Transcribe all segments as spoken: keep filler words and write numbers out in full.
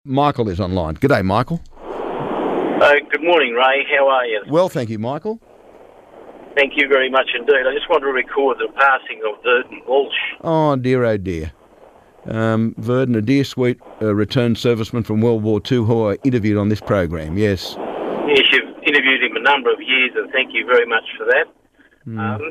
Michael is online. G'day, Michael. Uh, good morning, Ray. How are you? Well, thank you, Michael. Thank you very much indeed. I just want to record the passing of Verdun Walsh. Oh, dear, oh, dear. Um, Verdun, a dear, sweet uh, returned serviceman from World War Two who I interviewed on this program, yes. Yes, you've interviewed him a number of years, and thank you very much for that. Mm. Um,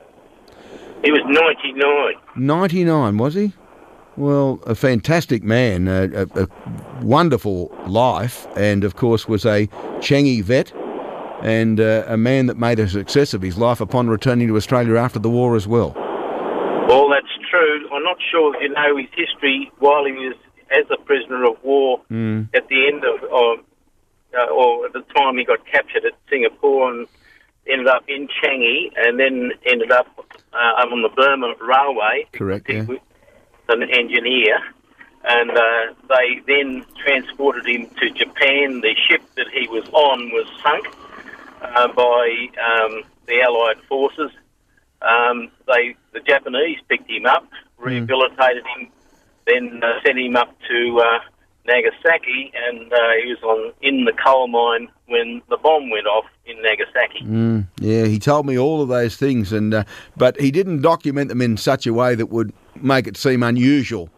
he was ninety-nine. ninety-nine, was he? Well, a fantastic man, a, a, a wonderful life, and of course was a Changi vet, and uh, a man that made a success of his life upon returning to Australia after the war as well. Well, that's true. I'm not sure if you know his history while he was as a prisoner of war Mm. at the end of, of uh, or at the time he got captured at Singapore and ended up in Changi and then ended up uh, on the Burma Railway. Correct, He yeah. was an engineer. And uh, they then transported him to Japan. The ship that he was on was sunk uh, by um, the Allied forces. Um, they, the Japanese picked him up, rehabilitated him, then uh, sent him up to uh, Nagasaki, and uh, he was on in the coal mine when the bomb went off in Nagasaki. Mm, yeah, he told me all of those things, and uh, but he didn't document them in such a way that would make it seem unusual.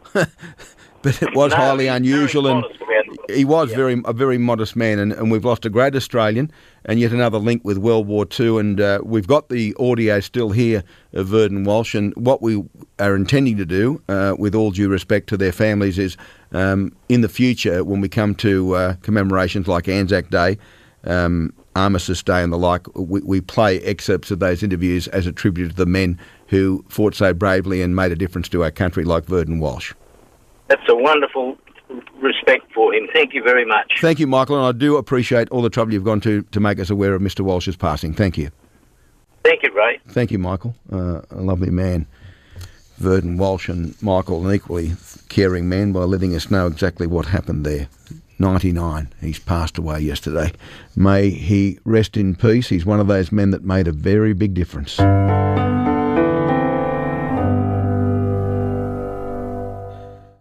But it was No, highly he's unusual, very and modest about it. he was Yeah. very a very modest man, and, and we've lost a great Australian, and yet another link with World War Two, and uh, we've got the audio still here of Verdun Walsh, and what we are intending to do, uh, with all due respect to their families, is um, in the future, when we come to uh, commemorations like Anzac Day, um, Armistice Day and the like, we, we play excerpts of those interviews as a tribute to the men who fought so bravely and made a difference to our country, like Verdun Walsh. That's a wonderful respect for him. Thank you very much. Thank you, Michael, and I do appreciate all the trouble you've gone to to make us aware of Mister Walsh's passing. Thank you. Thank you, Ray. Thank you, Michael. Uh, a lovely man. Verdun Walsh, and Michael, an equally caring man, by letting us know exactly what happened there. ninety-nine. He's passed away yesterday. May he rest in peace. He's one of those men that made a very big difference.